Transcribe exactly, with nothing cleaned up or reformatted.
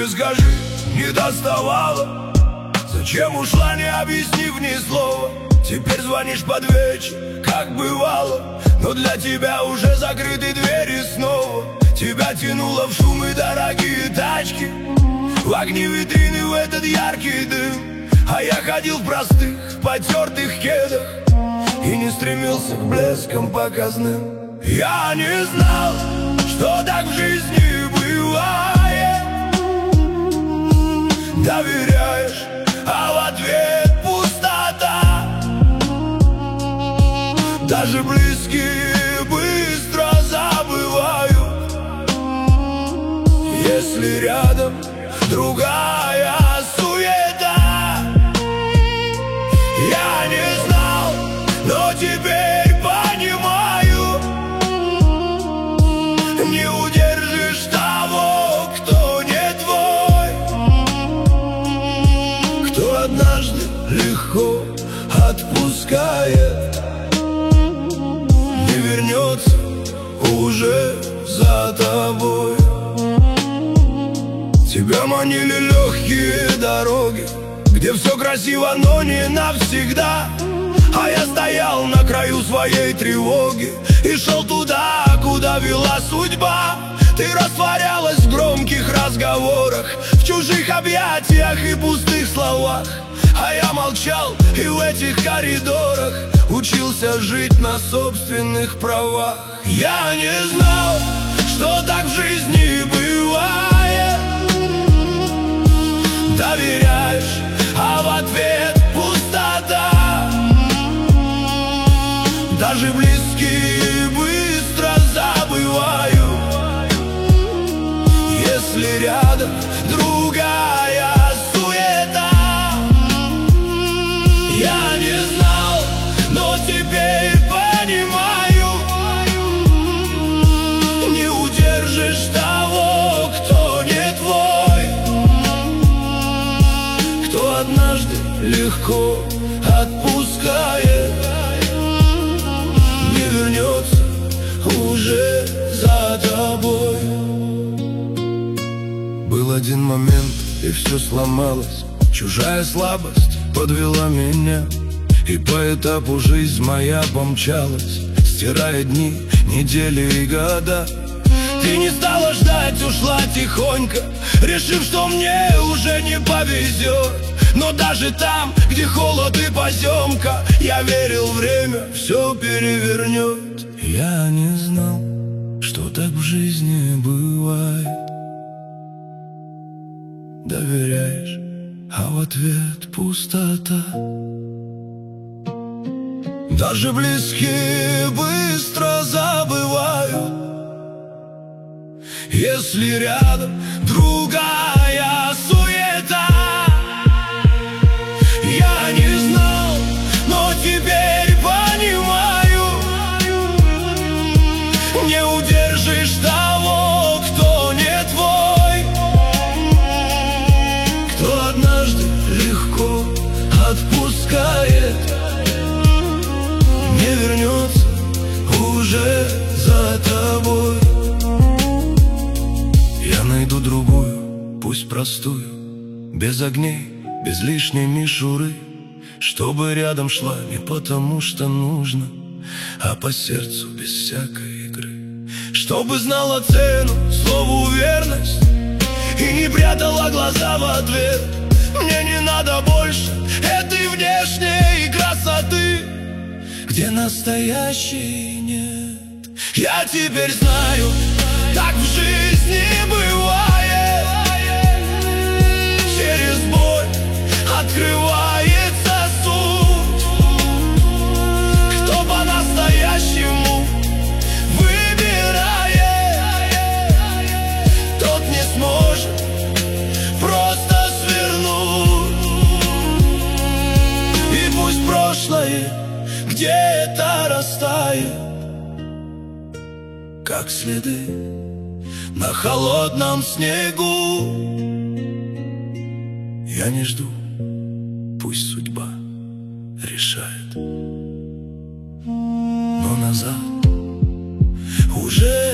тебе скажи, не доставала? Зачем ушла, не объяснив ни слова? Теперь звонишь под вечер, как бывало, но для тебя уже закрыты двери снова. Тебя тянуло в шум и дорогие тачки, в огни витрины, в этот яркий дым. А я ходил в простых, потертых кедах и не стремился к блескам показным. Я не знал, что так в жизни бывает. Доверяешь, а в ответ пустота. Даже близкие быстро забывают, если рядом другая суета. Я не знал, но теперь понимаю, не удержишь того, кто не твой, кто однажды легко отпускает, не вернется уже за тобой. Тебя манили легкие дороги, где все красиво, но не навсегда. А я стоял на краю своей тревоги и шел туда, куда вела судьба. Ты растворялась в громких разговорах, в чужих объятиях и пустых словах. А я молчал и в этих коридорах учился жить на собственных правах. Я не знал, что так в жизни бывает. Доверяешь, а в ответ пустота. Даже близкие быстро забывают, если рядом другая суета. Я не знал, но теперь понимаю, не удержишь того, кто не твой, кто однажды легко отпускает, не вернется уже за тобой. Был один момент, и все сломалось. Чужая слабость подвела меня, и по этапу жизнь моя помчалась, стирая дни, недели и года. Ты не стала ждать, ушла тихонько, решив, что мне уже не повезет. Но даже там, где холод и поземка, я верил, время все перевернет. Я не знал, что так в жизни бывает. Доверяешь, а в ответ пустота. Даже близкие быстро забывают, если рядом другая суета. Я не знал, но теперь понимаю, не удержишь того, кто не твой, кто однажды легко отпускает, не вернется уже за тобой. Я найду другую, пусть простую, без огней, без лишней мишуры, чтобы рядом шла не потому, что нужно, а по сердцу, без всякой игры. Чтобы знала цену слову верность и не прятала глаза в ответ. Мне не надо больше этой внешней красоты, где настоящей нет. Я теперь знаю, так в жизни бывает. Через боль открывается суть. Кто по-настоящему выбирает, тот не сможет просто свернуть. И пусть прошлое где-то растает, как следы на холодном снегу. Я не жду, пусть судьба решает, но назад уже